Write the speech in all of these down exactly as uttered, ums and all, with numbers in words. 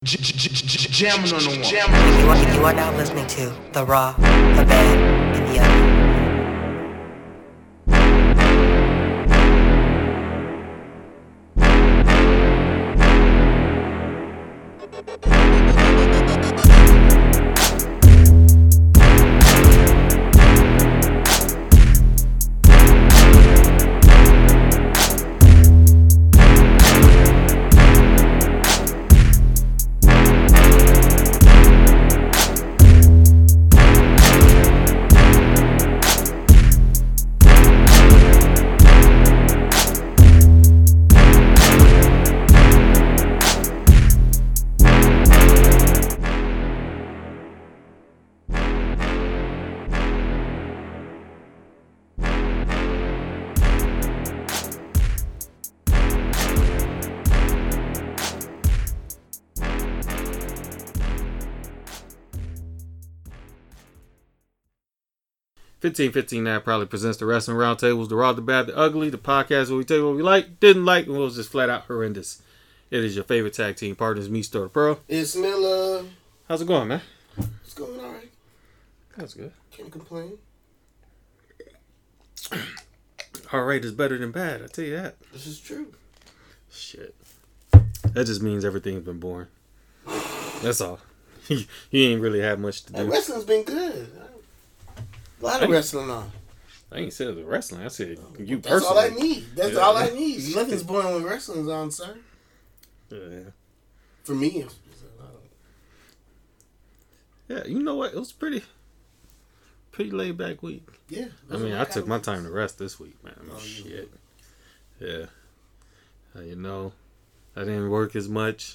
Jamming on the one. You are, you are now listening to The Raw, The Bad, and The Ugly. fifteen fifteen now probably presents the Wrestling Roundtables, the Raw, the Bad, the Ugly, the podcast where we tell you what we like, didn't like, and was just flat out horrendous. It is your favorite tag team partners, me, Star the Pearl. It's Miller. How's it going, man? It's going all right. That's good. Can't complain. All right is better than bad, I tell you that. This is true. Shit. That just means everything's been boring. That's all. you ain't really had much to do. Hey, wrestling's been good. A lot of I wrestling on. I ain't said it was wrestling. I said you That's personally. all I need. That's Yeah. all I need. Nothing's boring when wrestling's on, sir. Yeah. For me, it's, Yeah, you know what? It was pretty, pretty laid back week. yeah. I mean, I took my time to rest this week, man. Oh, Shit. Yeah. Uh, you know, I didn't work as much.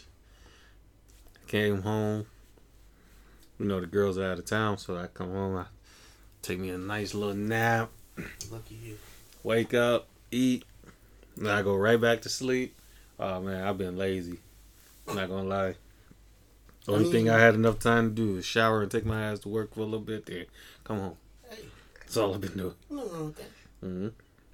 I came home. You know, the girls are out of town, so I come home. I take me a nice little nap. Lucky you. Wake up, eat, and I go right back to sleep. Oh, man, I've been lazy. I'm not gonna lie. The only I mean, thing I had enough time to do is shower and take my ass to work for a little bit, then come home. Hey, That's all I've been doing. nothing wrong with that. Mm-hmm.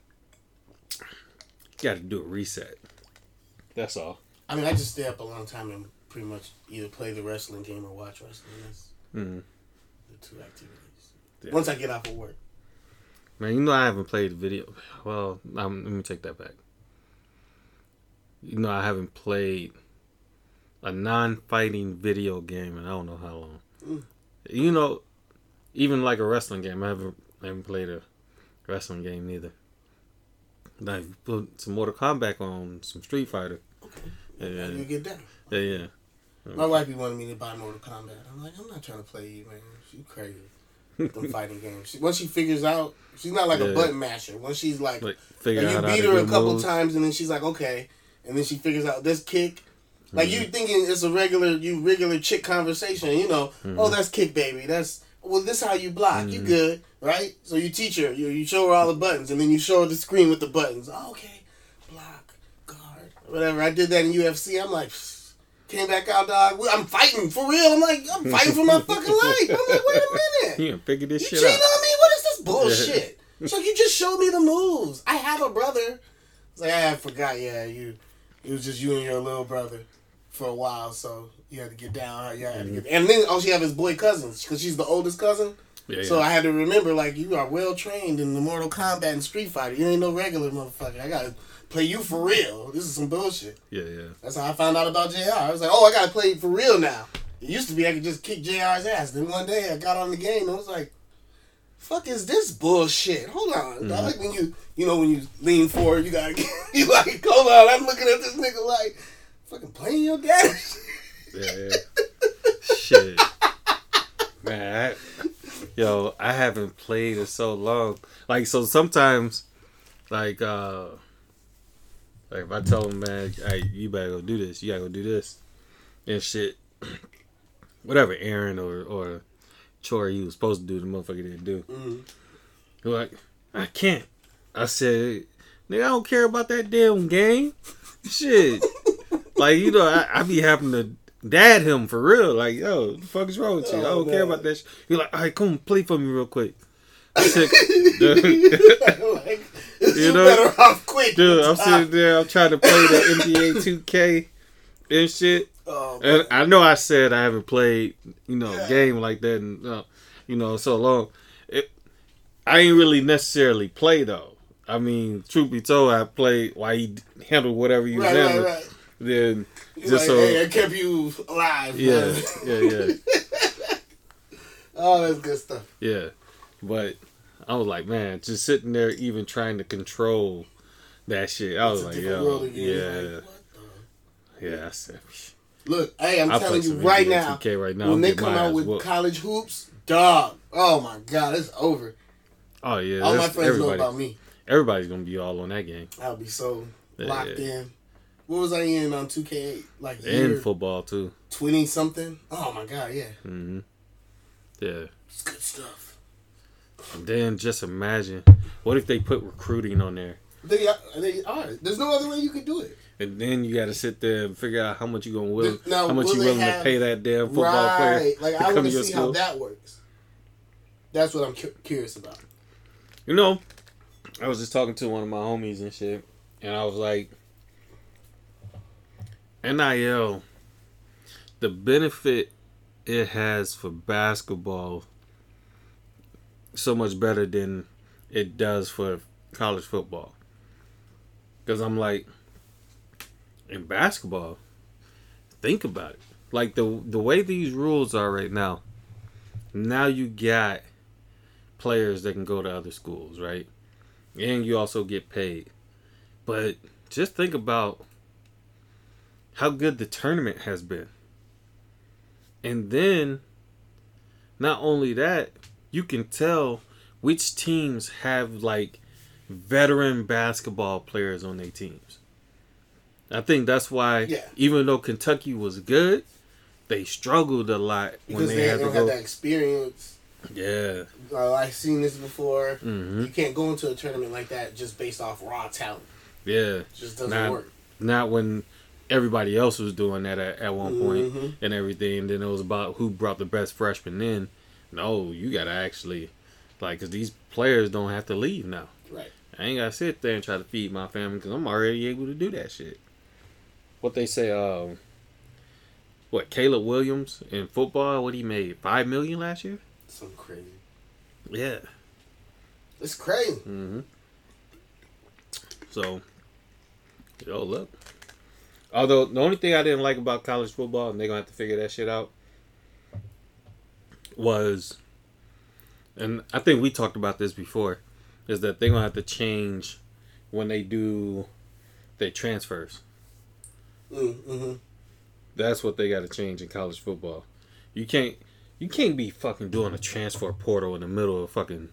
Got to do a reset. That's all. I mean, I just stay up a long time and pretty much either play the wrestling game or watch wrestling. That's Mm-hmm. the two activities. Yeah. Once I get off of work. Man, you know I haven't played the video. Well, um, let me take that back. You know I haven't played a non-fighting video game in I don't know how long. Mm. You know, even like a wrestling game, I haven't, I haven't played a wrestling game neither. Like put some Mortal Kombat on, some Street Fighter. Okay. Yeah, You get down. yeah, yeah. My wife be wanting me to buy Mortal Kombat. I'm like, I'm not trying to play you, man. You crazy. Them fighting games. She, once she figures out, she's not like Yeah. a button masher. Once she's like, Like, figure like you out how beat to her a do couple moves. times, and then she's like, okay, and then she figures out this kick. Like Mm-hmm. you thinking it's a regular, you regular chick conversation. You know, Mm-hmm. oh, that's kick, baby. That's well, this how you block. You good, right? So you teach her. You you show her all the buttons, and then you show her the screen with the buttons. Oh, okay, block, guard, whatever. I did that in U F C. I'm like. Came back out, dog. I'm fighting for real. I'm like, I'm fighting for my fucking life. I'm like, wait a minute. You done figured this You shit cheating out. on me? What is this bullshit? It's like, you just showed me the moves. I have a brother. It's like, I forgot, yeah, you. It was just you and your little brother for a while, so you had to get down. You had to get, and then all she have is boy cousins, because she's the oldest cousin. Yeah, So yeah. I had to remember, like, you are well trained in the Mortal Kombat and Street Fighter. You ain't no regular motherfucker. I gotta play you for real. This is some bullshit. Yeah, yeah. That's how I found out about J R. I was like, oh, I gotta play for real now. It used to be I could just kick J R's ass. Then one day I got on the game and I was like, fuck is this bullshit? Hold on. Mm-hmm. Dog. Like when you, you know, when you lean forward, you gotta, you like, hold on. I'm looking at this nigga like, fucking playing your dad. Yeah, yeah. Shit. Man, I, yo, I haven't played in so long. Like, so sometimes, like, uh, like if I tell them, man, hey, you better go do this, you gotta go do this, and shit, whatever Aaron or, or Troy you was supposed to do, the motherfucker didn't do. Mm-hmm. You're like, I can't. I said, nigga, I don't care about that damn game. Shit. Like, you know, I, I be having to dad him for real. Like, yo, the fuck is wrong with you? I Oh, don't care man. about that shit. You're like, all right, come play for me real quick. I said, dude, Like, You you know? better off quick. dude, I'm sitting there, I'm trying to play the N B A two K and shit. Oh, And I know I said I haven't played, you know, Yeah. a game like that in, uh, you know, so long. It, I ain't really necessarily play though. I mean, truth be told, I played while he handled whatever he was right, right, handling. right. Then You're just like, so, hey, I kept you alive. yeah, man. yeah, yeah, Oh, that's good stuff. yeah. But I was like, man, just sitting there, even trying to control that shit. I was It's a like, different yo, world again. yeah, Like, what the? yeah. I said, Look, hey, I'm I'll play telling you some right N B A now, two K right now. when I'll they get come my out ass with whooped. college hoops, dog, oh my God, it's over. Oh yeah, All my that's- friends know everybody, about me. everybody's gonna be all on that game. I'll be so Yeah, locked yeah. in. What was I in on two K eight? Like And year football too. twenty something? Oh my God, yeah. hmm Yeah. It's good stuff. And then just imagine, what if they put recruiting on there, They are, they are. There's no other way you could do it. and then you got to sit there and figure out how much you gonna will, Now, how much will you they willing have- to pay that damn football right. player Like, to I come want to to your see how school. that works. That's what I'm cu- curious about. You know, I was just talking to one of my homies and shit, and I was like, N I L, the benefit it has for basketball, so much better than it does for college football. Because I'm like, in basketball, think about it. Like the the way these rules are right now, now you got players that can go to other schools, right? And you also get paid. But just think about how good the tournament has been. And then, not only that, you can tell which teams have like veteran basketball players on their teams. I think that's why, Yeah. even though Kentucky was good, they struggled a lot Because when they, they, had to don't go. have that experience. Yeah. Uh, I've seen this before. hmm You can't go into a tournament like that just based off raw talent. Yeah. It just doesn't Nah. work. Not when everybody else was doing that at, at one point Mhm. and everything. And then it was about who brought the best freshman in. No, you got to actually, like, because these players don't have to leave now. Right. I ain't got to sit there and try to feed my family because I'm already able to do that shit. What they say, um, what, Caleb Williams in football, what he made, five million dollars last year? Something crazy. Yeah. It's crazy. Mm-hmm. So, yo, look. Although, the only thing I didn't like about college football, and they're going to have to figure that shit out, was, and I think we talked about this before, is that they're going to have to change when they do their transfers. Mm-hmm. That's what they got to change in college football. You can't, you can't be fucking doing a transfer portal in the middle of fucking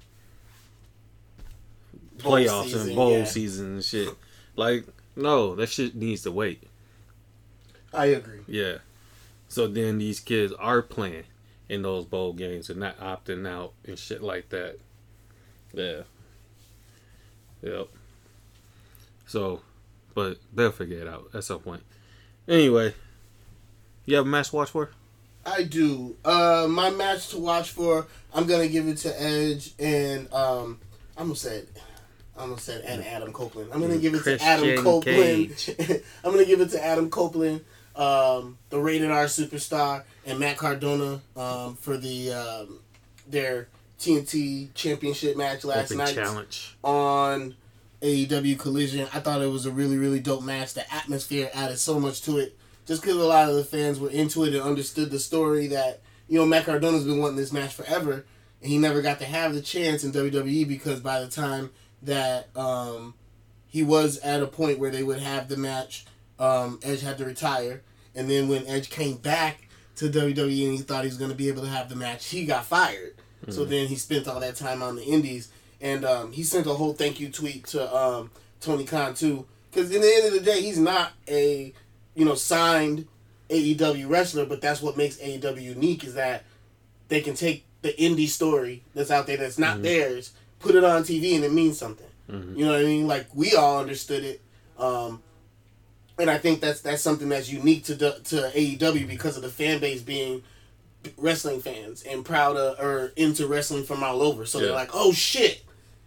playoffs season, and bowl yeah. season and shit. Like, no, that shit needs to wait. I agree. Yeah. So then these kids are playing in those bowl games and not opting out and shit like that. Yeah. Yep. So, but they'll figure it out at some point. Anyway, you have a match to watch for? I do. Uh, my match to watch for, I'm gonna give it to Edge and um, I'm gonna say it. I'm gonna say it, and Adam Copeland. I'm gonna give it to Adam Christian Copeland. Cage. I'm gonna give it to Adam Copeland, um, the Rated R superstar, and Matt Cardona um, for the um, their T N T Championship match last Open night challenge. on A E W Collision. I thought it was a really, really dope match. The atmosphere added so much to it. Just because a lot of the fans were into it and understood the story that, you know, Matt Cardona's been wanting this match forever, and he never got to have the chance in W W E because by the time that um, he was at a point where they would have the match, um, Edge had to retire. And then when Edge came back to W W E and he thought he was going to be able to have the match, he got fired. Mm-hmm. So then he spent all that time on the indies. And um, he sent a whole thank you tweet to um, Tony Khan, too. Because in the end of the day, he's not a, you know, signed A E W wrestler, but that's what makes A E W unique is that they can take the indie story that's out there that's not mm-hmm. theirs, put it on T V, and it means something. Mm-hmm. You know what I mean? Like, we all understood it. Um, and I think that's that's something that's unique to to A E W because of the fan base being wrestling fans and proud of, or into wrestling from all over. So yeah. They're like, oh, shit.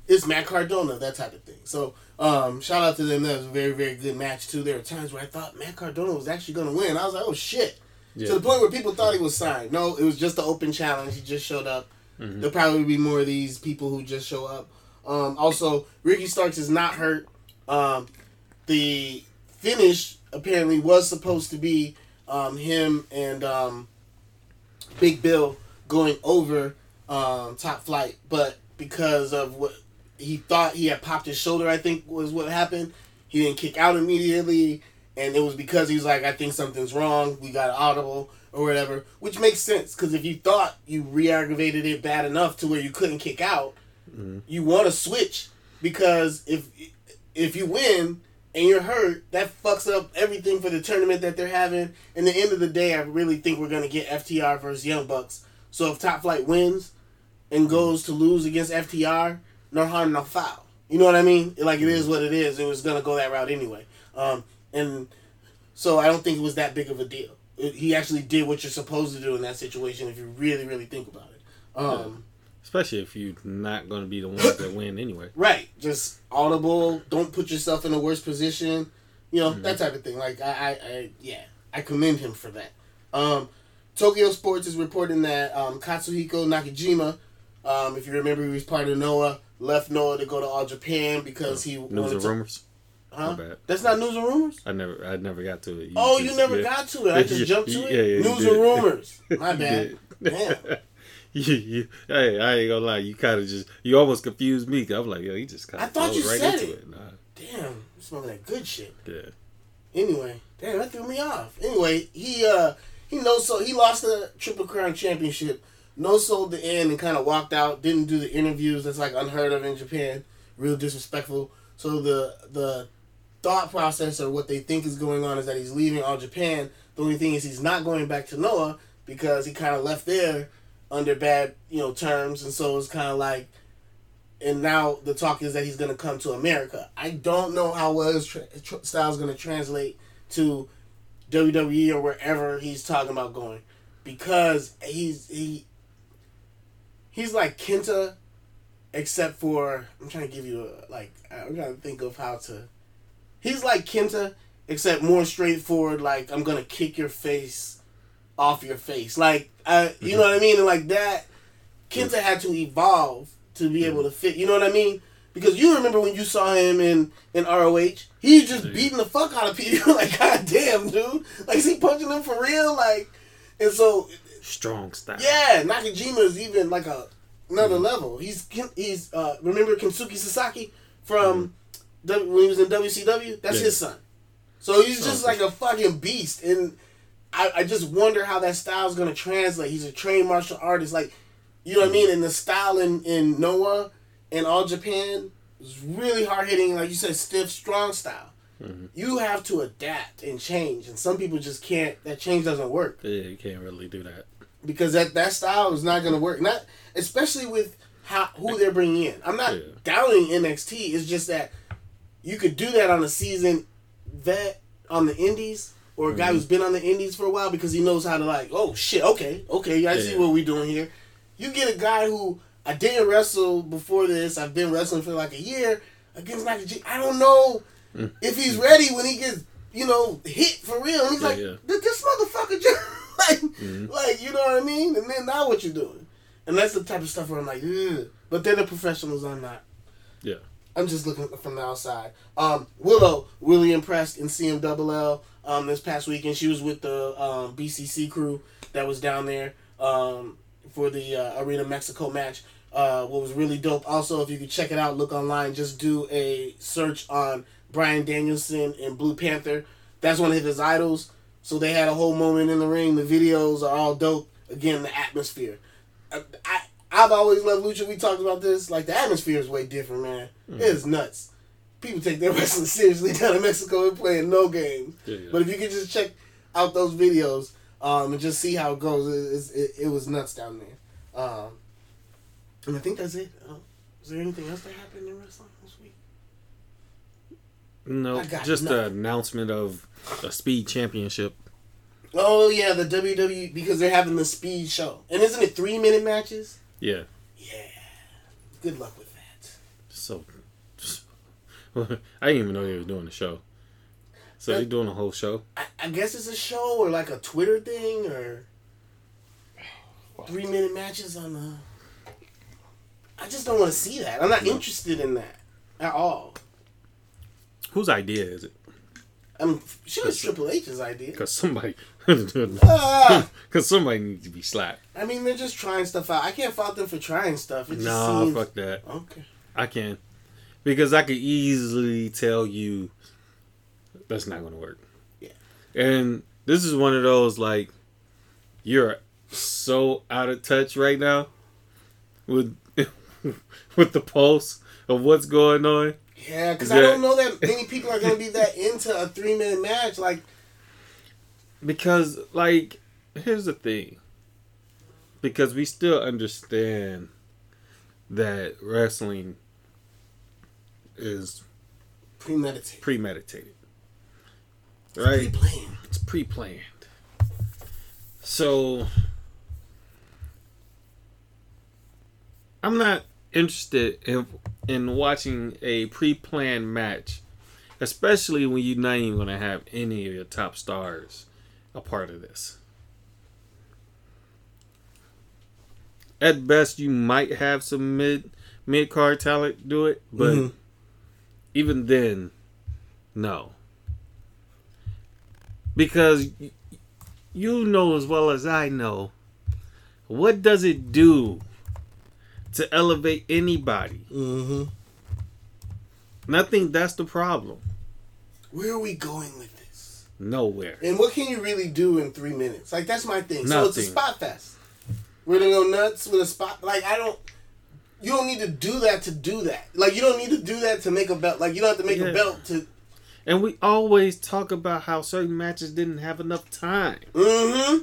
it's Matt Cardona, that type of thing. So um, shout out to them. That was a very, very good match too. There were times where I thought Matt Cardona was actually going to win. I was like, oh shit. Yeah. To the point where people thought he was signed. No, it was just an open challenge. He just showed up. Mm-hmm. There'll probably be more of these people who just show up. Um, also, Ricky Starks is not hurt. Um, the finish apparently was supposed to be um, him and um, Big Bill going over um, Top Flight, but because of what he thought he had popped his shoulder, I think was what happened. He didn't kick out immediately, and it was because he was like, I think something's wrong. We got an audible or whatever, which makes sense because if you thought you re-aggravated it bad enough to where you couldn't kick out, mm-hmm. you want to switch because if if you win and you're hurt, that fucks up everything for the tournament that they're having. And at the end of the day, I really think we're going to get F T R versus Young Bucks. So if Top Flight wins and goes to lose against F T R, no harm, no foul. You know what I mean? Like, it is what it is. It was going to go that route anyway. Um, and so I don't think it was that big of a deal. It, he actually did what you're supposed to do in that situation if you really, really think about it. Um, yeah. Especially if you're not going to be the ones that win anyway. Right. Just audible. Don't put yourself in a worse position. You know, mm-hmm. that type of thing. Like, I, I, I, yeah, I commend him for that. Um, Tokyo Sports is reporting that um, Katsuhiko Nakajima, um, if you remember, he was part of Noah, left Noah to go to All Japan because he news wanted and to... rumors. Huh? That's not news and rumors? I never I never got to it. You oh, just, you never yeah. got to it. I just jumped to it? Yeah, yeah, news and rumors. My bad. Damn. you, you, hey, I ain't gonna lie. You kind of just... You almost confused me. I was like, yo, he just kind of... I thought you right said into it. it. Nah. Damn. You smelling that good shit. Yeah. Anyway. Damn, that threw me off. Anyway, he, uh... He no so he lost the Triple Crown Championship, no sold the end, and kind of walked out. Didn't do the interviews. That's like unheard of in Japan. Real disrespectful. So the the thought process or what they think is going on is that he's leaving All Japan. The only thing is he's not going back to Noah because he kind of left there under bad you know terms, and so it's kind of like. And now the talk is that he's going to come to America. I don't know how well his tra- tra- style is going to translate to W W E or wherever he's talking about going, because he's he he's like Kenta, except for I'm trying to give you a, like I'm trying to think of how to. He's like Kenta, except more straightforward. Like, I'm gonna kick your face off your face. Like, I, you know what I mean? And like that, Kenta had to evolve to be able to fit. You know what I mean? Because you remember when you saw him in, in R O H, he was just beating the fuck out of people. Like, god damn, dude. Like, is he punching them for real? Like, and so strong style. Yeah, Nakajima is even like a another mm-hmm. level. He's he's uh, remember Kensuke Sasaki from mm-hmm. w, when he was in W C W? That's yeah. his son. So he's just oh, like a fucking beast, and I, I just wonder how that style is gonna translate. He's a trained martial artist, like you know what mm-hmm. I mean. And the style in in Noah and All Japan is really hard hitting, like you said, stiff, strong style. Mm-hmm. You have to adapt and change, and some people just can't. That change doesn't work. Yeah, you can't really do that because that, that style is not going to work. Not especially with how who they're bringing in. I'm not yeah. doubting N X T. It's just that you could do that on a seasoned vet on the Indies or a guy mm-hmm. who's been on the Indies for a while because he knows how to like. Oh shit! Okay, okay, I yeah. see what we're doing here. You get a guy who I didn't wrestle before this. I've been wrestling for like a year against Nakajima. I don't know. If he's ready when he gets, you know, hit for real, and he's yeah, like, yeah. this motherfucker just, like, mm-hmm. like, you know what I mean? And then now what you doing? And that's the type of stuff where I'm like, ugh. But they're the professionals, I'm not. Yeah. I'm just looking from the outside. Um, Willow really impressed in C M L L um, this past weekend. She was with the um, B C C crew that was down there um, for the uh, Arena Mexico match. Uh, what was really dope. Also, if you could check it out, look online. Just do a search on Bryan Danielson and Blue Panther. That's one of his idols. So they had a whole moment in the ring. The videos are all dope. Again, the atmosphere. I, I, I've always loved Lucha. We talked about this. Like, the atmosphere is way different, man. Mm. It is nuts. People take their wrestling seriously down in Mexico and playing no games. Yeah, yeah. But if you could just check out those videos um, and just see how it goes, it, it, it was nuts down there. Um, and I think that's it. Uh, is there anything else that happened in wrestling this week? No, just the announcement of a Speed Championship. Oh, yeah, the W W E, because they're having the Speed show. And isn't it three-minute matches? Yeah. Yeah. Good luck with that. So, I didn't even know they was doing the show. So they doing a whole show. I, I guess it's a show or like a Twitter thing or three minute matches on the. I just don't want to see that. I'm not no. interested in that at all. Whose idea is it? I'm sure it's Triple H's idea. Because somebody, because somebody needs to be slapped. I mean, they're just trying stuff out. I can't fault them for trying stuff. It just no, seems... fuck that. Okay, I can, because I could easily tell you that's not going to work. Yeah, and this is one of those like you're so out of touch right now with with the pulse of what's going on. Yeah, because I don't know that many people are going to be that into a three minute match. Like, because, like, here's the thing. Because we still understand that wrestling is premeditated. Premeditated. Right? It's pre-planned. It's pre-planned. So, I'm not interested in in watching a pre-planned match, especially when you're not even going to have any of your top stars a part of this. At best, you might have some mid mid card talent do it, but mm-hmm. even then, no, because you know as well as I know, what does it do to elevate anybody? Mm-hmm. And I think that's the problem. Where are we going with this? Nowhere. And what can you really do in three minutes? Like, that's my thing. Nothing. So it's a spot fest. We're gonna go nuts with a spot. Like, I don't... You don't need to do that to do that. Like, you don't need to do that to make a belt. Like, you don't have to make yeah. a belt to... And we always talk about how certain matches didn't have enough time. Mm-hmm.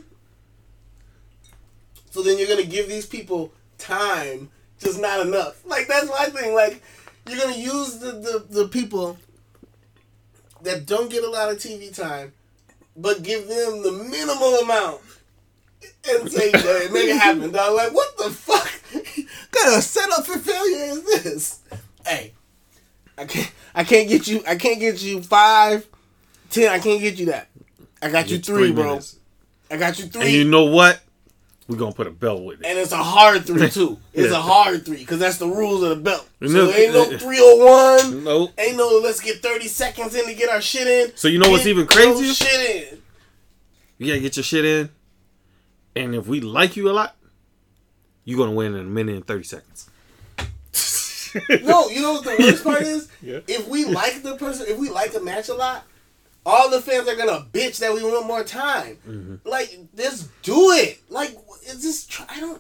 So then you're gonna give these people time... Just not enough. Like, that's my thing. Like, you're going to use the, the, the people that don't get a lot of T V time, but give them the minimal amount and say, hey, make it happen, dog. Like, what the fuck kind of setup for failure is this? Hey, I can't, I can't get you, I can't get you five, ten, I can't get you that. I got you three, three bro. Minutes. I got you three. And you know what? We're going to put a belt with it. And it's a hard three, too. It's yeah. a hard three, because that's the rules of the belt. So no, ain't no three oh one. Nope. Ain't no let's get thirty seconds in to get our shit in. So you know get what's even crazier? Shit in. You got to get your shit in. And if we like you a lot, you're going to win in a minute and thirty seconds. No, you know what the worst part is? Yeah. If we like the person, if we like a match a lot, all the fans are gonna bitch that we want more time. Mm-hmm. Like, just do it. Like, it's just I don't.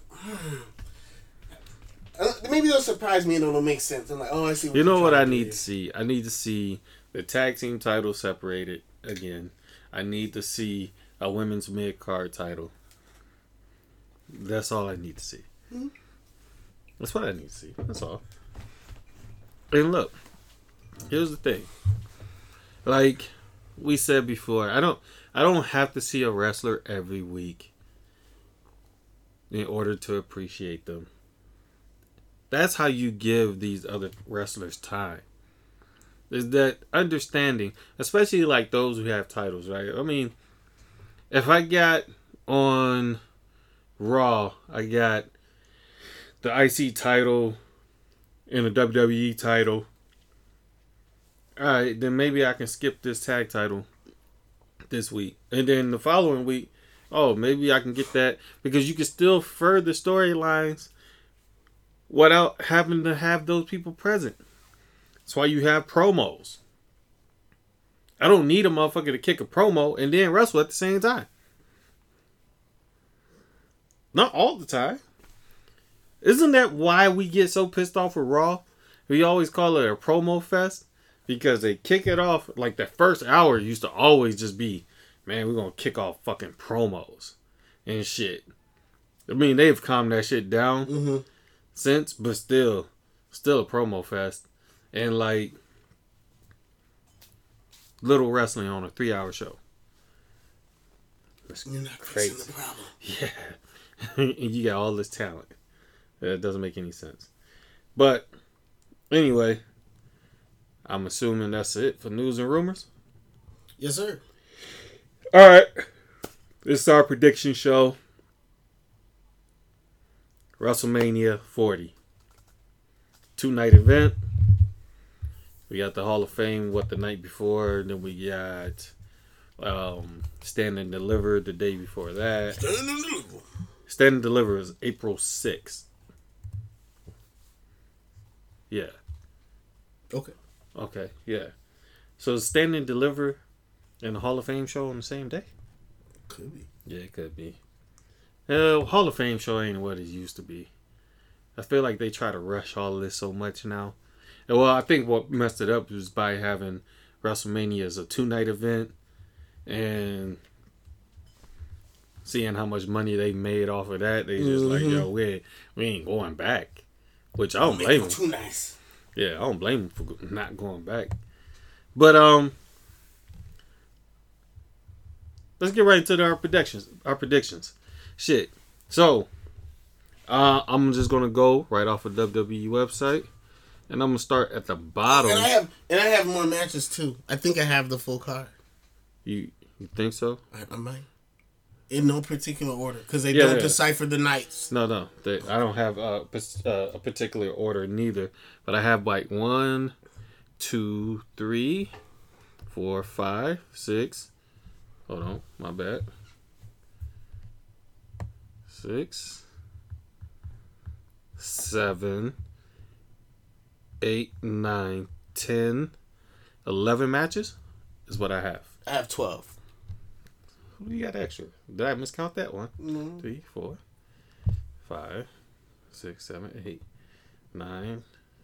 Maybe they'll surprise me and it'll make sense. I'm like, oh, I see. What you know what I need to see? I need to see the tag team title separated again. I need to see a women's mid card title. That's all I need to see. Mm-hmm. That's what I need to see. That's all. And look, here's the thing. Like we said before, I don't I don't have to see a wrestler every week in order to appreciate them. That's how you give these other wrestlers time. Is that understanding, especially like those who have titles, right? I mean, if I got on Raw, I got the I C title and the W W E title. Alright, then maybe I can skip this tag title this week. And then the following week, oh, maybe I can get that. Because you can still further storylines without having to have those people present. That's why you have promos. I don't need a motherfucker to kick a promo and then wrestle at the same time. Not all the time. Isn't that why we get so pissed off with Raw? We always call it a promo fest. Because they kick it off, like that first hour used to always just be, man, we're going to kick off fucking promos and shit. I mean, they've calmed that shit down mm-hmm. since, but still, still a promo fest. And like, little wrestling on a three hour show. That's You're not crazy. The problem. Yeah. And you got all this talent. That doesn't make any sense. But Anyway, I'm assuming that's it for news and rumors. Yes, sir. All right. This is our prediction show. WrestleMania forty. Two-night event. We got the Hall of Fame, what, the night before. And then we got um, Stand and Deliver the day before that. Stand and Deliver. Stand and Deliver is April sixth. Yeah. Okay. Okay, yeah. So Stand and Deliver and the Hall of Fame show on the same day? Could be. Yeah, it could be. Uh, Hall of Fame show ain't what it used to be. I feel like they try to rush all of this so much now. And well, I think what messed it up was by having WrestleMania as a two-night event and seeing how much money they made off of that. They just mm-hmm. like, yo, we, we ain't going back. Which I don't blame them. Too nice. Yeah, I don't blame them for not going back. But, um... let's get right into our predictions. Our predictions. Shit. So, uh, I'm just gonna go right off of W W E website, and I'm gonna start at the bottom. And I have and I have more matches too. I think I have the full card. You you think so? I, I might. In no particular order, because they yeah, don't yeah. decipher the nights. No, no, they, I don't have uh, a particular order neither. But I have like one, two, three, four, five, six. Hold on, my bad. Six, seven, eight, nine, ten, eleven matches is what I have. I have twelve. Who do you got extra? Did I miscount that one? Mm-hmm. Three, four, five, six, seven, eight, nine,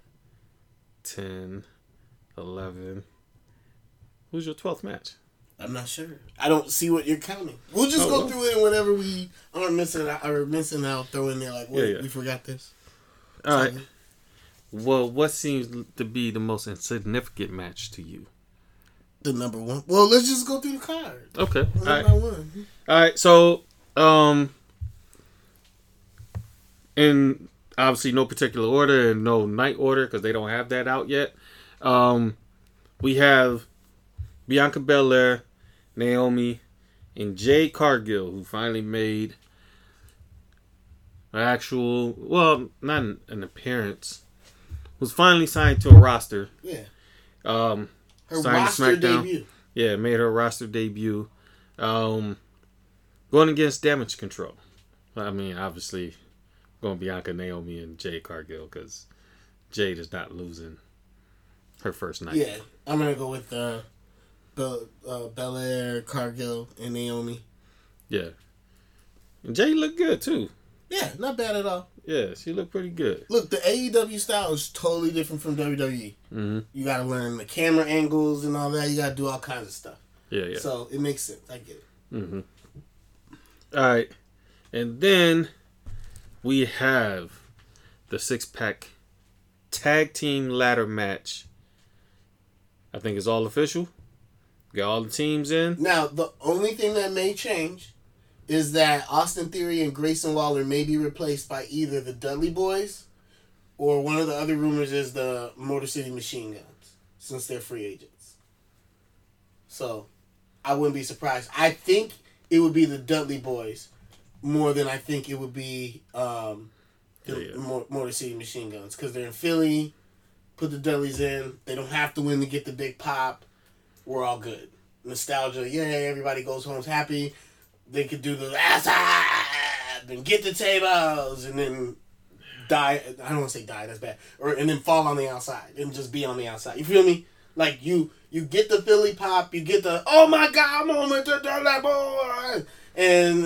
ten, eleven. Who's your twelfth match? I'm not sure. I don't see what you're counting. We'll just oh, go well. through it, and whenever we aren't missing out, or missing out, throw in there like, wait, yeah, yeah. we forgot this. All right. Well, what seems to be the most insignificant match to you? The number one. Well, let's just go through the card. Okay. One All right. by one. All right. So, um, in obviously no particular order and no night order because they don't have that out yet. Um, we have Bianca Belair, Naomi, and Jade Cargill, who finally made an actual, well, not an, an appearance, was finally signed to a roster. Yeah. Um, her roster debut. Yeah, made her roster debut. Um, going against Damage Control. I mean, obviously, going Bianca, Naomi, and Jade Cargill because Jade is not losing her first night. Yeah, I'm gonna go with uh, Bel uh, Belair, Cargill, and Naomi. Yeah, and Jade looked good too. Yeah, not bad at all. Yeah, she looked pretty good. Look, the A E W style is totally different from W W E. Mm-hmm. You got to learn the camera angles and all that. You got to do all kinds of stuff. Yeah, yeah. So it makes sense. I get it. Mm-hmm. All right, and then we have the six-pack tag team ladder match. I think it's all official. Got all the teams in. Now, the only thing that may change is that Austin Theory and Grayson Waller may be replaced by either the Dudley Boys or one of the other rumors is the Motor City Machine Guns, since they're free agents. So, I wouldn't be surprised. I think it would be the Dudley Boys more than I think it would be um, the yeah, yeah. Motor City Machine Guns, because they're in Philly. Put the Dudleys in. They don't have to win to get the big pop. We're all good. Nostalgia, yeah, everybody goes home happy. They could do the ass up and get the tables and then die. I don't want to say die, that's bad. Or and then fall on the outside and just be on the outside. You feel me? Like you, you get the Philly pop, you get the oh my god moment to that boy, and, uh,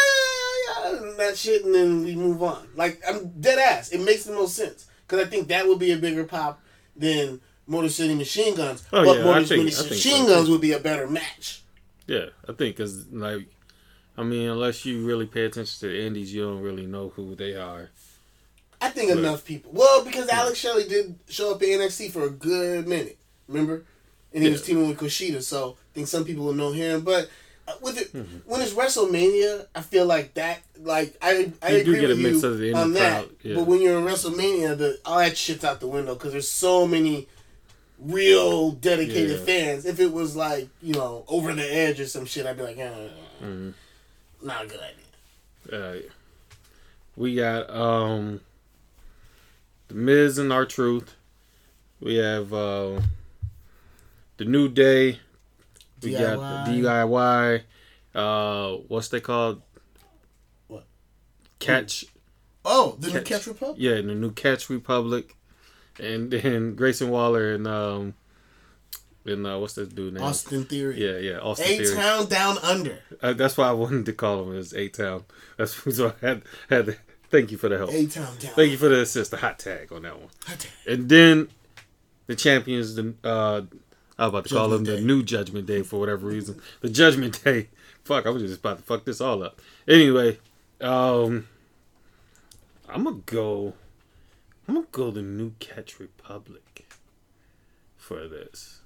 and that shit, and then we move on. Like I'm dead ass. It makes the most sense because I think that would be a bigger pop than Motor City Machine Guns. Oh, but yeah, Motor I think, City I Machine think so, Guns too. would be a better match. Yeah, I think because like. I mean, unless you really pay attention to the indies, you don't really know who they are. I think but, enough people. Well, because Alex Shelley did show up at N X T for a good minute, remember? And he yeah. was teaming with Kushida, so I think some people will know him. But with it mm-hmm. when it's WrestleMania, I feel like that. Like I, I you agree do get with a mix you of the on that. crowd, yeah. But when you're in WrestleMania, the all that shit's out the window because there's so many real dedicated yeah. fans. If it was like you know Over the Edge or some shit, I'd be like, eh, mm-hmm. not a good idea. All right. We got um, the Miz and R-Truth. We have uh, the New Day. We D I Y. Got the D I Y. Uh, what's they called? What? Catch. Oh, the Catch, new Catch Republic. Yeah, the new Catch Republic, and then Grayson Waller and um, and uh, what's that dude name? Austin Theory. Yeah, yeah, Austin Theory. A-Town Down Under. Uh, that's why I wanted to call him as A-Town. That's so I had had to. Thank you for the help. A-Town Down. Thank you for the assist. The hot tag on that one. Hot tag. And then the champions. The uh, I was about to call them Day. the new Judgment Day for whatever reason. The Judgment Day. Fuck, I was just about to fuck this all up. Anyway, um, I'm gonna go. I'm gonna go the new Catch Republic for this.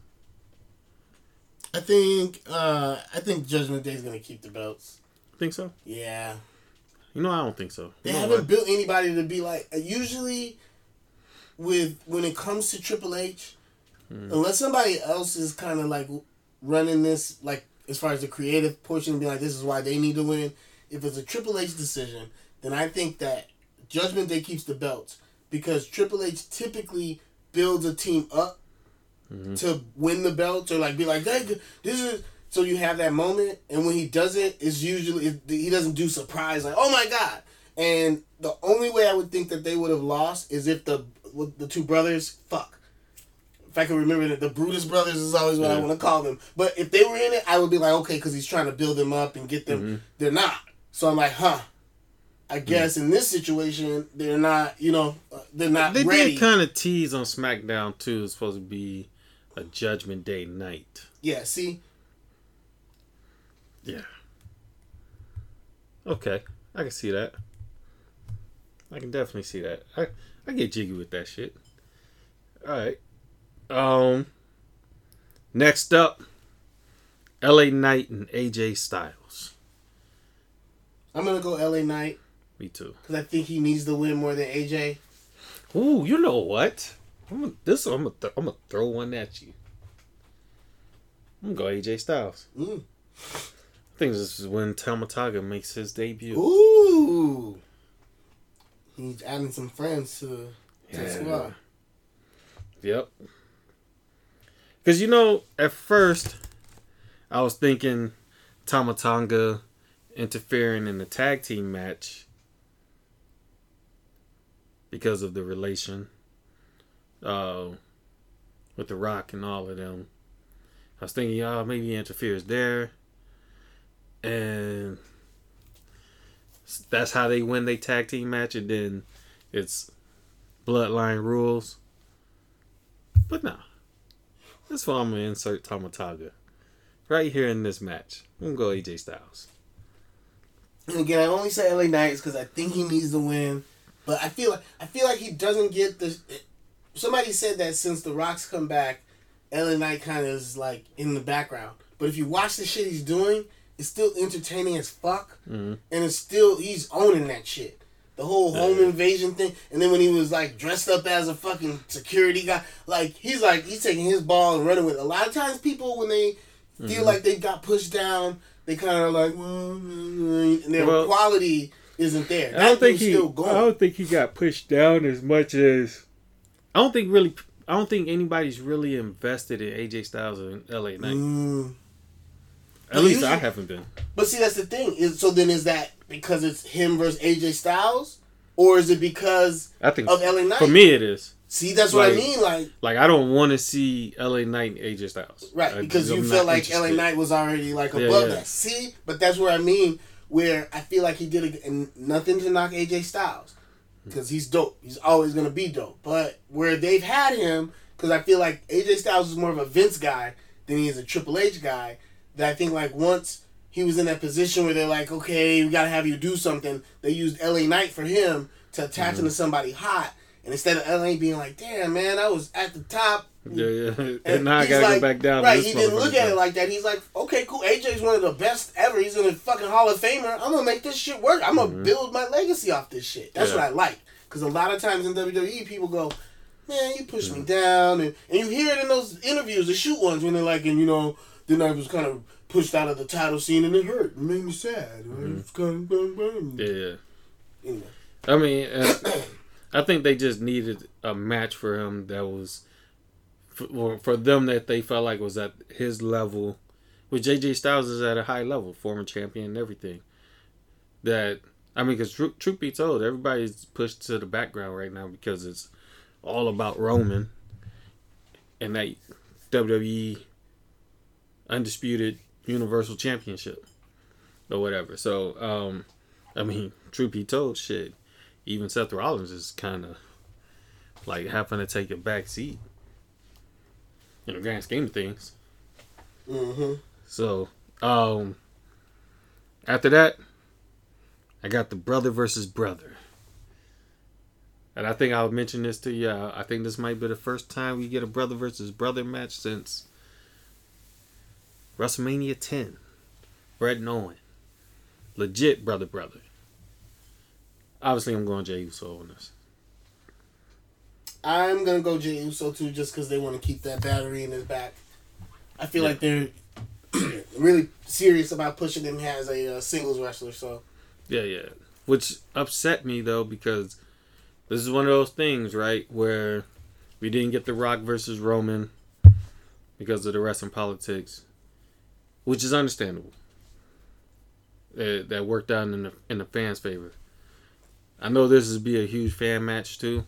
I think. Uh, I think Judgment Day is gonna keep the belts. Think so? Yeah. You know, I don't think so. They you know haven't what? built anybody to be like. Usually, with when it comes to Triple H. Mm. Unless somebody else is kind of like running this, like as far as the creative portion, and be like, this is why they need to win. If it's a Triple H decision, then I think that Judgment Day keeps the belts because Triple H typically builds a team up mm-hmm. to win the belts or like be like, hey, this is so you have that moment, and when he does it, it's usually it, he doesn't do surprise like, oh my god. And the only way I would think that they would have lost is if the the two brothers fuck. If I can remember it, the Brutus brothers is always what yeah. I want to call them. But if they were in it, I would be like, okay, because he's trying to build them up and get them. Mm-hmm. They're not. So I'm like, huh. I guess mm-hmm. in this situation, they're not, you know, they're not they ready. They did kind of tease on SmackDown, too. It's supposed to be a Judgment Day night. Yeah, see? Yeah. Okay. I can see that. I can definitely see that. I, I get jiggy with that shit. All right. Um. Next up, L A Knight and A J Styles. I'm gonna go L A Knight. Me too. Because I think he needs to win more than A J. Ooh, you know what? I'm gonna, this I'm gonna th- I'm gonna throw one at you. I'm gonna go A J Styles. Mm. I think this is when Tama Tonga makes his debut. Ooh. He's adding some friends to, to yeah. the squad. Yep. Because, you know, at first, I was thinking Tama Tonga interfering in the tag team match because of the relation uh, with The Rock and all of them. I was thinking, oh, maybe he interferes there. And that's how they win their tag team match. And then it's Bloodline rules. But no. That's why I'm going to insert Tama Tonga right here in this match. I'm going to go A J Styles. And again, I only say L A Knight because I think he needs to win. But I feel like I feel like he doesn't get the... Somebody said that since The Rock's come back, L A Knight kind of is like in the background. But if you watch the shit he's doing, it's still entertaining as fuck. Mm-hmm. And it's still... He's owning that shit. The whole home yeah. invasion thing. And then when he was like dressed up as a fucking security guy, like he's like, he's taking his ball and running with it. A lot of times people, when they feel mm-hmm. like they got pushed down, they kind of like, and their well, quality isn't there. That I don't think he, still going. I don't think he got pushed down as much as, I don't think really, I don't think anybody's really invested in A J Styles and L A Knight. Mm. At but least usually, I haven't been. But see, that's the thing. Is so then is that because it's him versus A J Styles, or is it because I think of L A Knight? For me, it is. See, that's like, what I mean. Like, like I don't want to see L A Knight and A J Styles, right? I, because you feel like L A Knight was already like above yeah, yeah. that. See, but that's where I mean, where I feel like he did it, and nothing to knock A J Styles because he's dope. He's always gonna be dope. But where they've had him, because I feel like A J Styles is more of a Vince guy than he is a Triple H guy. That I think like once he was in that position where they're like, okay, we gotta have you do something. They used L A Knight for him to attach mm-hmm. him to somebody hot, And instead of L A being like, damn, man, I was at the top. Yeah, yeah. And, And now I he's gotta like, go back down. Right, This he didn't look at it motherfucker. like that. He's like, okay, cool. A J's one of the best ever. He's in the fucking Hall of Famer. I'm gonna make this shit work. I'm gonna Mhm. build my legacy off this shit. That's Yeah. what I like. Because a lot of times in W W E, people go, man, you pushed Mm. me down. And, and you hear it in those interviews, the shoot ones, when they're like, and you know, then I was kind of pushed out of the title scene and it hurt. It made me sad. Mhm. It's kind of, Yeah, yeah. anyway. I mean, uh, I think they just needed a match for him that was for, for them that they felt like was at his level. With J J Styles is at a high level, former champion and everything. That I mean, because truth, truth be told, everybody's pushed to the background right now because it's all about Roman and that W W E undisputed Universal Championship or whatever. So, um, I mean, truth be told, shit. Even Seth Rollins is kind of like having to take a back seat in the grand scheme of things. Mm-hmm. So, um, after that, I got the brother versus brother. And I think I'll mention this to you. Uh, I think this might be the first time we get a brother versus brother match since WrestleMania ten. Bret and Owen. Legit brother brother. Obviously, I'm going Jey Uso on this. I'm gonna go Jey Uso too, just because they want to keep that battery in his back. I feel Yeah. like they're really serious about pushing him as a uh, singles wrestler. So Yeah, yeah. Which upset me, though, because this is one of those things, right, where we didn't get The Rock versus Roman because of the wrestling politics, which is understandable. Uh, that worked out in the, in the fans' favor. I know this would be a huge fan match, too,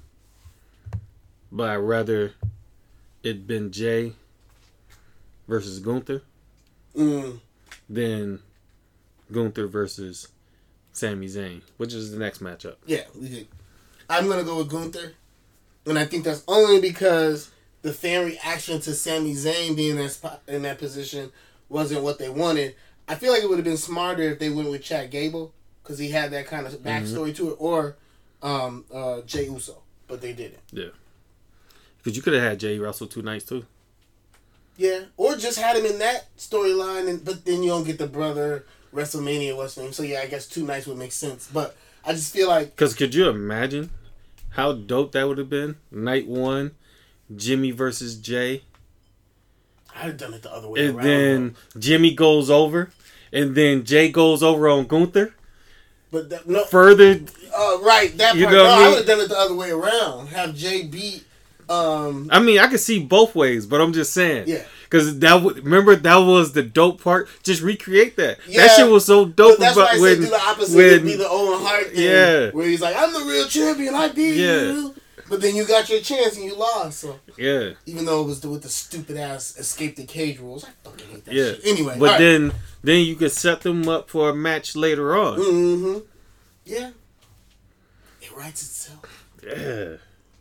but I'd rather it been Jay versus Gunther mm, than Gunther versus Sami Zayn, which is the next matchup. yeah, we did. I'm gonna go with Gunther, and I think that's only because the fan reaction to Sami Zayn being in that spot, in that position wasn't what they wanted. I feel like it would have been smarter if they went with Chad Gable because he had that kind of backstory to it, or um, uh, Jey Uso, but they didn't. Yeah. Because you could have had Jay wrestle two nights, too. Yeah, or just had him in that storyline, and but then you don't get the brother WrestleMania what's name. So yeah, I guess two nights would make sense. But I just feel like Because could you imagine how dope that would have been? Night one, Jimmy versus Jay. I'd have done it the other way And around. then Jimmy goes over. And then Jay goes over on Gunther. though. But that, no, Further. uh, right that You part. know No, what I I mean? would have done it the other way around. Have Jay beat. Um, I mean, I could see both ways, but I'm just saying. Yeah. Because that w- remember, that was the dope part. Just recreate that. Yeah. That shit was so dope. but that's about why I when, said do the opposite. when, It'd be the Owen Hart thing. Yeah. Where he's like, I'm the real champion. I beat Yeah. you. But then you got your chance and you lost. So Yeah. even though it was the, with the stupid ass escape the cage rules, I fucking hate that Yeah. shit. Anyway, But all right. then, then you could set them up for a match later on. Mm-hmm. Yeah. It writes itself. Yeah.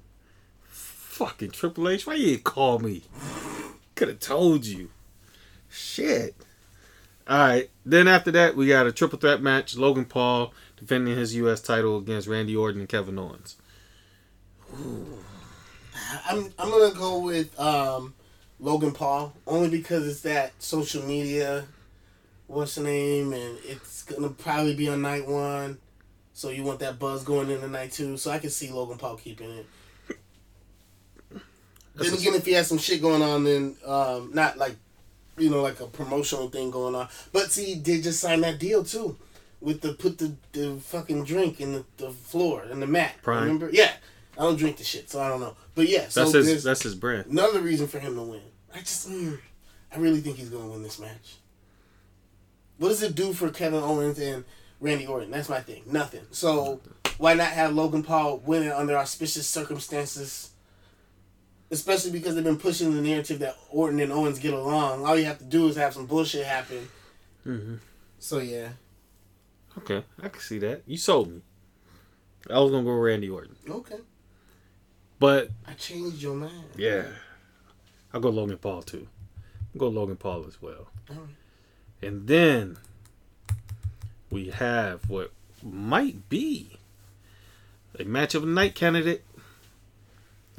Fucking Triple H, why you didn't call me? Could have told you. Shit. Alright. Then after that, we got a triple threat match. Logan Paul defending his U S title against Randy Orton and Kevin Owens. I'm I'm gonna go with um, Logan Paul only because it's that social media, what's the name, and it's gonna probably be on night one, so you want that buzz going into night two. So I can see Logan Paul keeping it. That's then a- again, if he has some shit going on, then um, not like you know like a promotional thing going on. But see, he did just sign that deal too, with the put the, the fucking drink in the, the floor and the mat. Prime. Remember? Yeah, I don't drink the shit, so I don't know. But yeah, so That's his there's that's his brand. another reason for him to win. I just, mm, I really think he's gonna win this match. What does it do for Kevin Owens and Randy Orton? That's my thing. Nothing. So why not have Logan Paul win it under auspicious circumstances? Especially because they've been pushing the narrative that Orton and Owens get along. All you have to do is have some bullshit happen. Mm-hmm. So yeah. Okay, I can see that. You sold me. I was gonna go Randy Orton, Okay. but I changed your mind. yeah, I'll go Logan Paul too. I'll go Logan Paul as well. All right. And then we have what might be a match of the night candidate.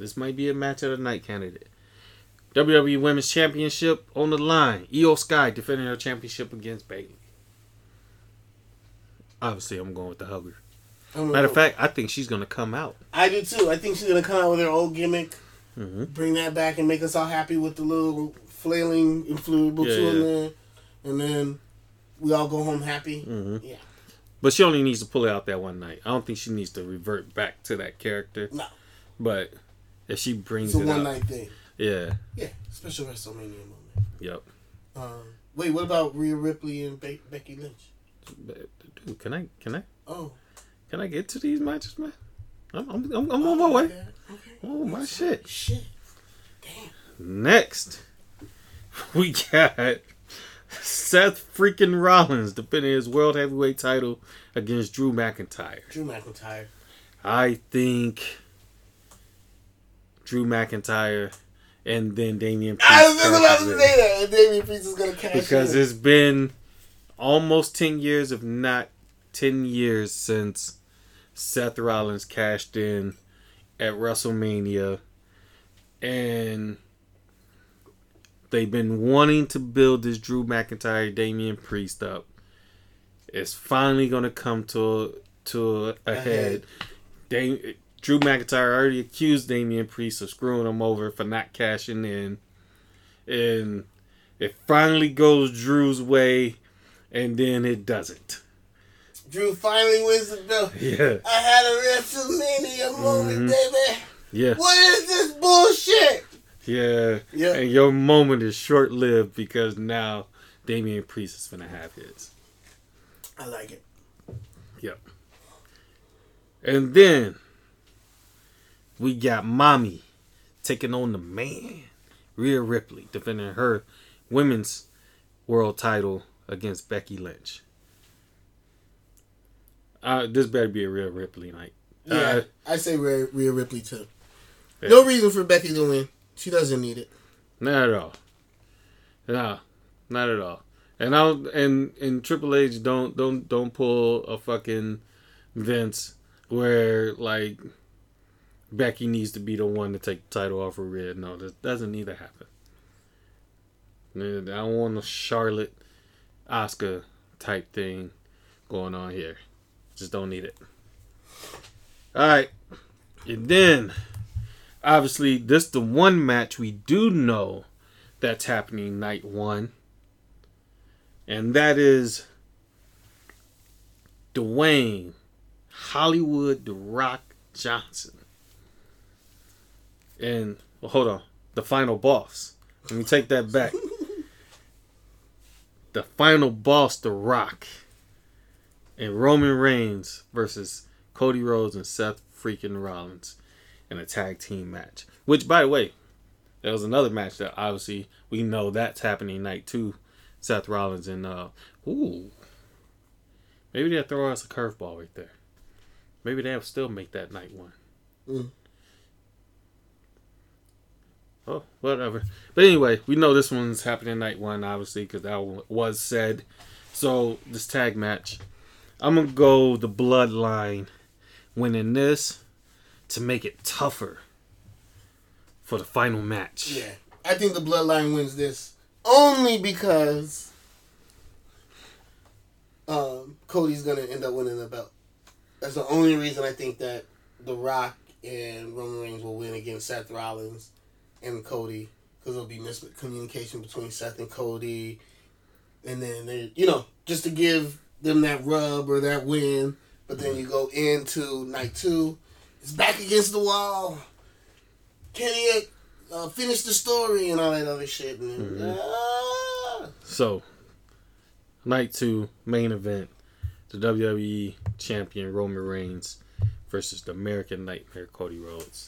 this might be a match of the night candidate. W W E Women's Championship on the line. Io Sky defending her championship against Bayley. Obviously, I'm going with the hugger. Matter of fact, I think she's going to come out. I do too. I think she's going to come out with her old gimmick, mm-hmm. bring that back, and make us all happy with the little flailing inflatable yeah, two in yeah. there. And then we all go home happy. Mm-hmm. Yeah. But she only needs to pull it out that one night. I don't think she needs to revert back to that character. No. But if she brings it's a it one out, night thing. Yeah. Yeah. Special WrestleMania moment. Yep. Um, wait, what about Rhea Ripley and Be- Becky Lynch? Dude, can I can I Oh. can I get to these matches, man? I'm I'm I'm, I'm on my way. Okay. Okay. Oh my shit. Shit. Damn. Next, we got Seth freaking Rollins defending his World Heavyweight title against Drew McIntyre. Drew McIntyre. I think Drew McIntyre and then Damian Priest. I was just about to say that. And Damian Priest is going to cash because in. it's been almost ten years, if not ten years, since Seth Rollins cashed in at WrestleMania. And they've been wanting to build this Drew McIntyre, Damian Priest up. It's finally going to come to, to a head. Dam- Drew McIntyre already accused Damian Priest of screwing him over for not cashing in. And it finally goes Drew's way, and then it doesn't. Drew finally wins the belt. Yeah. I had a WrestleMania moment, mm-hmm. baby. Yeah. What is this bullshit? Yeah. Yeah. And your moment is short-lived because now Damian Priest is going to have his. I like it. Yep. And then we got Mommy taking on the man, Rhea Ripley, defending her women's world title against Becky Lynch. Uh, this better be a Rhea Ripley night. Yeah, uh, I say Rhea, Rhea Ripley too. Yeah. No reason for Becky to win. She doesn't need it. Not at all. No, not at all. And I and and Triple H don't don't don't pull a fucking Vince where like Becky needs to be the one to take the title off of Rhea. No, that doesn't need to happen. I don't want a Charlotte Asuka type thing going on here. Just don't need it. All right, and then obviously this the one match we do know that's happening night one. And that is Dwayne Hollywood The Rock Johnson. And, well, hold on. The final boss. Let me take that back. The final boss, The Rock. And Roman Reigns versus Cody Rhodes and Seth freaking Rollins in a tag team match. Which, by the way, there was another match that obviously we know that's happening night two. Seth Rollins and uh ooh, maybe they'll throw us a curveball right there. Maybe they'll still make that night one. Mm. Oh, whatever. But anyway, we know this one's happening night one, obviously, because that one was said. So this tag match, I'm gonna go the Bloodline winning this to make it tougher for the final match. Yeah, I think the Bloodline wins this. Only because um, Cody's going to end up winning the belt. That's the only reason I think that The Rock and Roman Reigns will win against Seth Rollins and Cody. Because there'll be miscommunication between Seth and Cody. And then, they, you know, just to give them that rub or that win. But then you go into night two. It's back against the wall. Can he... Uh, finish the story and all that other shit. And, mm-hmm. ah. So, night two, main event. The W W E champion Roman Reigns versus the American Nightmare Cody Rhodes.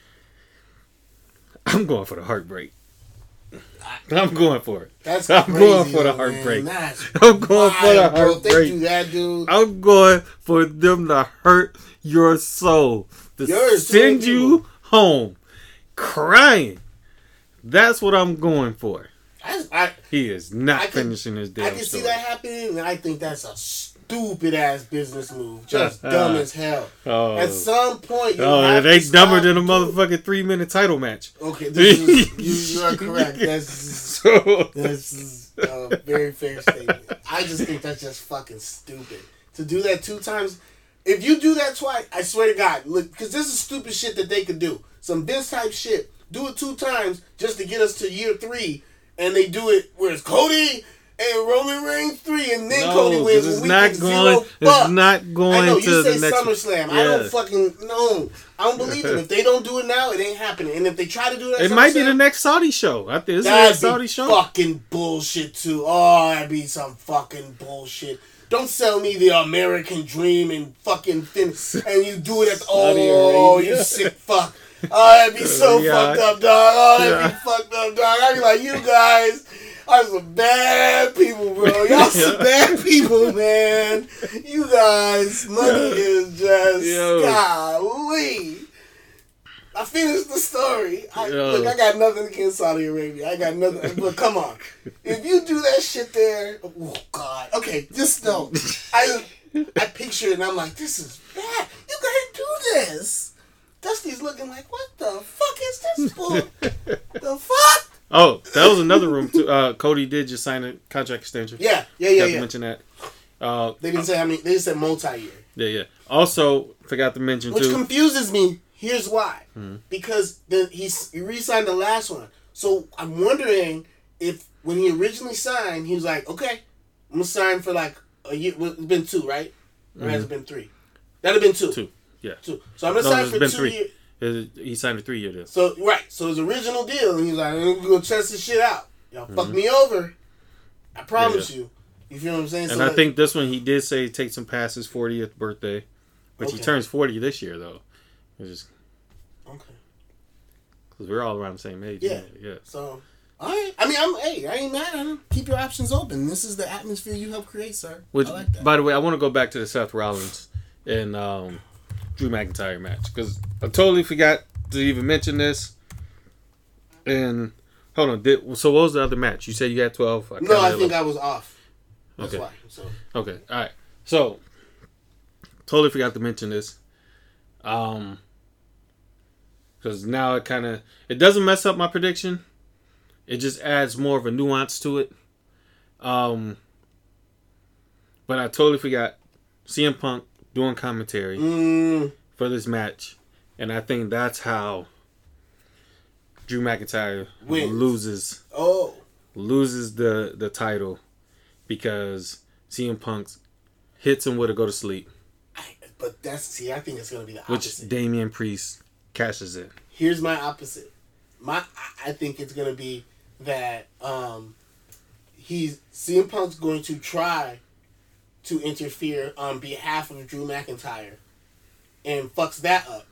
I'm going for the heartbreak. I'm going for it. That's I'm crazy, going for the though, heartbreak. That's I'm going wild, for the bro. If heartbreak. they do that, dude. I'm going for them to hurt your soul. To Yours, send too, you home crying. That's what I'm going for. I, I, He is not I can- finishing his damn I can story. see that happening, and I think that's a stupid ass business move. Just dumb as hell. Oh. At some point, you Oh, have they to dumber stop than a doing- motherfucking three minute title match. Okay, this is, you, you are correct. That's So This is a very fair statement. I just think that's just fucking stupid. To do that two times, if you do that twice, I swear to God, look, because this is stupid shit that they could do. Some Vince type shit. Do it two times just to get us to year three, and they do it where it's Cody and Roman Reigns three, and then no, Cody wins. it's and we not get going. zero It's fucks. not going I know to you the say next. SummerSlam. I Yeah. don't fucking know. I don't believe them. If they don't do it now, it ain't happening. And if they try to do it, at It might be SummerSlam, the next Saudi show. I think this is a that'd Saudi be show. fucking bullshit too. Oh, that'd be some fucking bullshit. Don't sell me the American dream and fucking thin, and you do it at Saudi oh Arabia. you sick fuck. Oh, that'd be so Yeah. fucked up, dog. Oh, that'd Yeah. be fucked up, dog. I'd be like, you guys are some bad people, bro. Y'all some Yeah. bad people, man. You guys, money is just Yo. golly. I finished the story. I, Yo. look, I got nothing against Saudi Arabia. I got nothing. But come on, if you do that shit there, oh God. Okay, just know. I I picture it and I'm like, this is bad. You gotta do this. Dusty's looking like, what the fuck is this for? The fuck? Oh, that was another room too. Uh, Cody did just sign a contract extension. Yeah, yeah, yeah, Got to yeah. mention that. Uh, They didn't say how many. They just said multi-year, yeah, yeah. Also, forgot to mention which too. confuses me. Here's why: Hmm. because the he he re-signed the last one. So I'm wondering if when he originally signed, he was like, okay, I'm gonna sign for like a year. Well, it's been two, right? Or has it been three? That'd have been two. Two. Yeah. Two. So I'm gonna No, sign it's for been two three. years. It- He signed a three year deal. So right, so his original deal, and he's like, "I'm gonna test this shit out. Y'all Mm-hmm. fuck me over. I promise you." You feel what I'm saying? And so I like- think this one he did say take some past his fortieth birthday, which he Okay. turns forty this year though. It's just okay, because we're all around the same age. Yeah. yeah. so all right. I mean, I'm hey, I ain't mad at him. Keep your options open. This is the atmosphere you help create, sir. Which, I like that. by the way, I want to go back to the Seth Rollins and um, Drew McIntyre match because I totally forgot to even mention this. And hold on, did, so what was the other match? You said you had twelve. I no, I counted think eleven. I was off. That's Okay. why. So Okay, all right. So totally forgot to mention this. Um, because now it kind of it doesn't mess up my prediction. It just adds more of a nuance to it. Um, but I totally forgot C M Punk doing commentary mm, for this match, and I think that's how Drew McIntyre Wins. loses oh, loses the the title because C M Punk hits him with a go to sleep, I, but that's see. I think it's gonna be the which opposite. Damian Priest cashes in. Here's my opposite. My I- I think it's gonna be that um, he's C M Punk's going to try to interfere on behalf of Drew McIntyre and fucks that up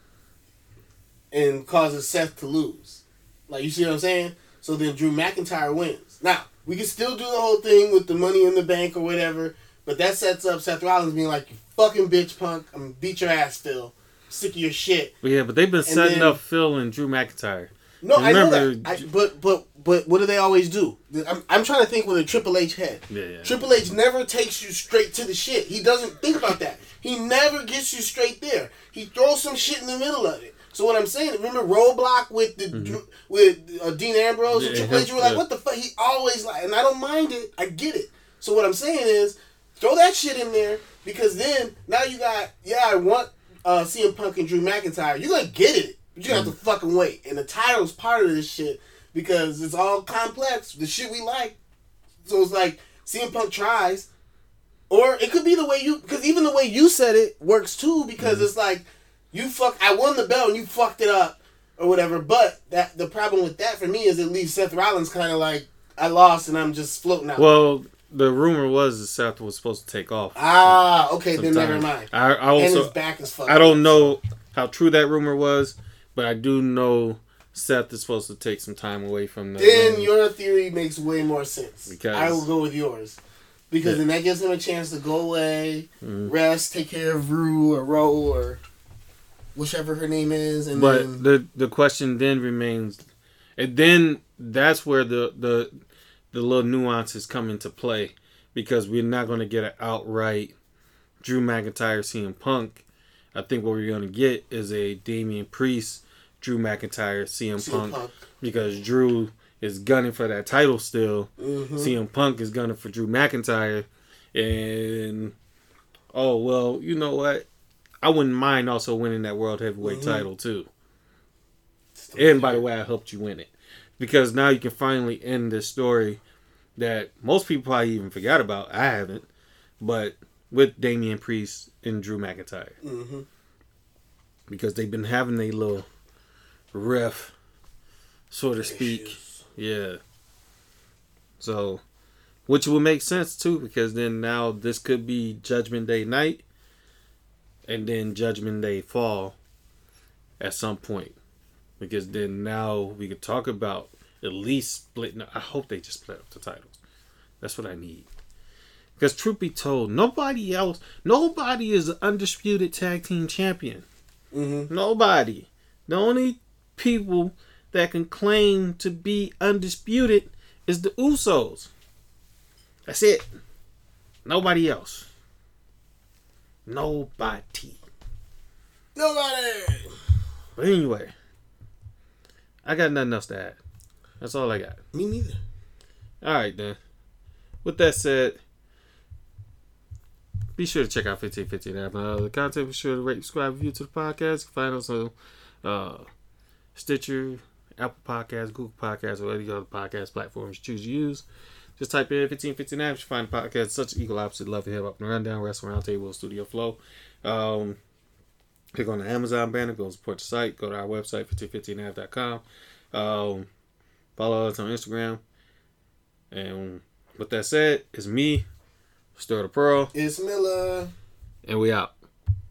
and causes Seth to lose. Like, you see what I'm saying? So then Drew McIntyre wins. Now, we can still do the whole thing with the money in the bank or whatever, but that sets up Seth Rollins being like, you fucking bitch, Punk. I'm gonna beat your ass, Phil. Sick of your shit. But yeah, but they've been setting then- up Phil and Drew McIntyre. No, I know Remember- that. I, but but but what do they always do? I'm, I'm trying to think with a Triple H head. Yeah, yeah. Triple H never takes you straight to the shit. He doesn't think about that. He never gets you straight there. He throws some shit in the middle of it. So what I'm saying, remember Roadblock with the Drew- with uh, Dean Ambrose and Mm-hmm. Yeah, Triple H? You were like, yeah. what the fuck? He always like, and I don't mind it. I get it. So what I'm saying is, throw that shit in there because then now you got yeah, I want uh, C M Punk and Drew McIntyre. You're gonna get it. But you have to fucking wait. And the title's part of this shit because it's all complex. The shit we like. So it's like C M Punk tries. Or it could be the way you... Because even the way you said it works too because Mm-hmm. it's like, you fuck... I won the belt and you fucked it up or whatever. But that the problem with that for me is it leaves Seth Rollins kind of like, I lost and I'm just floating out. Well, the rumor was that Seth was supposed to take off. ah, okay, then sometime. never mind. I, I and his also back is fucked I don't up. know how true that rumor was, but I do know Seth is supposed to take some time away from the. Then ring. your theory makes way more sense. Because- I will go with yours. Because Yeah. then that gives him a chance to go away, Mhm. rest, take care of Rue or Ro or whichever her name is, and But then the the question then remains, and then that's where the the the little nuances come into play because we're not going to get an outright Drew McIntyre, C M Punk. I think what we're going to get is a Damian Priest, Drew McIntyre, C M Punk, Punk. Because Drew is gunning for that title still. Mm-hmm. C M Punk is gunning for Drew McIntyre. And, oh, well, you know what? I wouldn't mind also winning that World Heavyweight mm-hmm. title, too. And, by the way, I helped you win it. Because now you can finally end this story that most people probably even forgot about. I haven't. But with Damian Priest and Drew McIntyre. Mm-hmm. Because they've been having a little riff, so to speak. Issues. Yeah. So, which will make sense too, because then now this could be Judgment Day night, and then Judgment Day fall at some point. Because then now we could talk about at least splitting. I hope they just split up the titles. That's what I need. Because truth be told, nobody else, nobody is an undisputed tag team champion. Mm-hmm. Nobody. The only people that can claim to be undisputed is the Usos. That's it. Nobody else. Nobody. Nobody. But anyway, I got nothing else to add. That's all I got. Me neither. All right, then. With that said, be sure to check out fifteen fifteen app and other content. Be sure to rate, subscribe, review to the podcast. Find us on uh, Stitcher, Apple Podcasts, Google Podcasts, or any other podcast platforms you choose to use. Just type in fifteen fifteen app. You find the podcast such equal opposite. Love to hip up and rundown, wrestling roundtable, studio flow. Um, click on the Amazon banner. Go support the site. Go to our website, fifteen fifteen app dot com. Um, follow us on Instagram. And with that said, it's me, Stir the Pearl. It's Miller. And we out.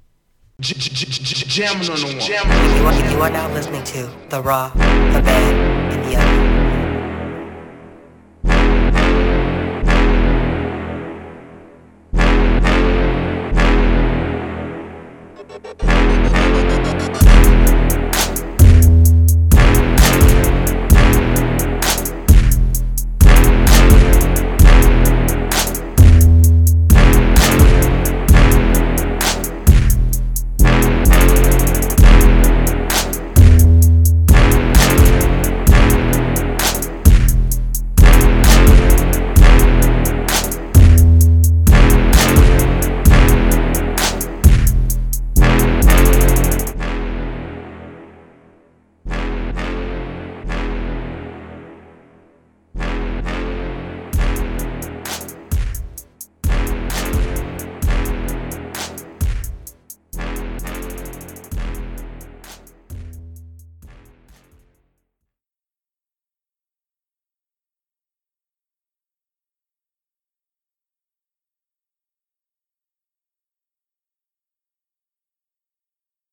Jamming on the wall. You are, you are now listening to The Raw, The Bad, and The Ugly. We'll be right back.